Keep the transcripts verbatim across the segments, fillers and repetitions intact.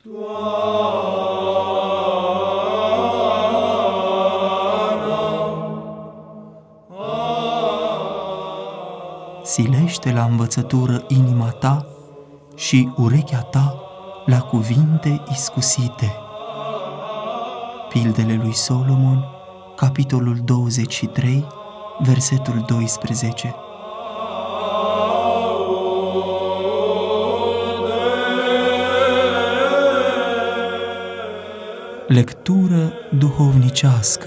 Silește la învățătură inima ta și urechea ta la cuvinte iscusite. Pildele lui Solomon, capitolul douăzeci și trei, versetul doisprezece. Lectură duhovnicească.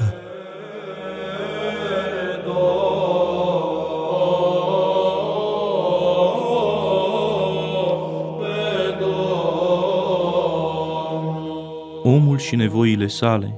Omul și nevoile sale.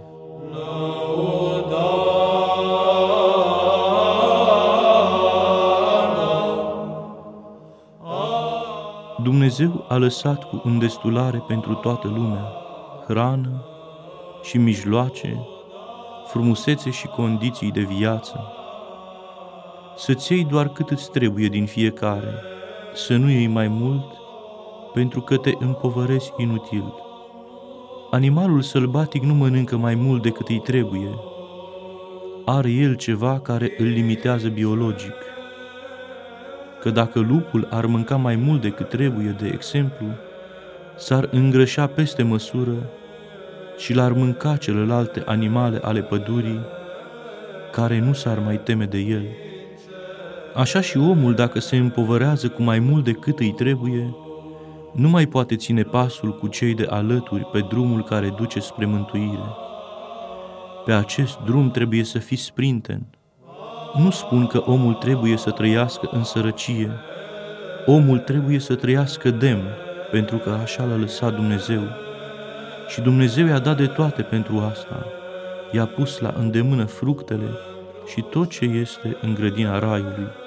Dumnezeu a lăsat cu îndestulare pentru toată lumea hrană și mijloace, frumusețe și condiții de viață. Să-ți iei doar cât îți trebuie din fiecare, să nu iei mai mult, pentru că te împovărezi inutil. Animalul sălbatic nu mănâncă mai mult decât îi trebuie. Are el ceva care îl limitează biologic. Că dacă lupul ar mânca mai mult decât trebuie, de exemplu, s-ar îngrășa peste măsură și l-ar mânca celelalte animale ale pădurii, care nu s-ar mai teme de el. Așa și omul, dacă se împovărează cu mai mult decât îi trebuie, nu mai poate ține pasul cu cei de alături pe drumul care duce spre mântuire. Pe acest drum trebuie să fii sprinten. Nu spun că omul trebuie să trăiască în sărăcie. Omul trebuie să trăiască demn, pentru că așa l-a lăsat Dumnezeu. Și Dumnezeu i-a dat de toate pentru asta. I-a pus la îndemână fructele și tot ce este în grădina raiului.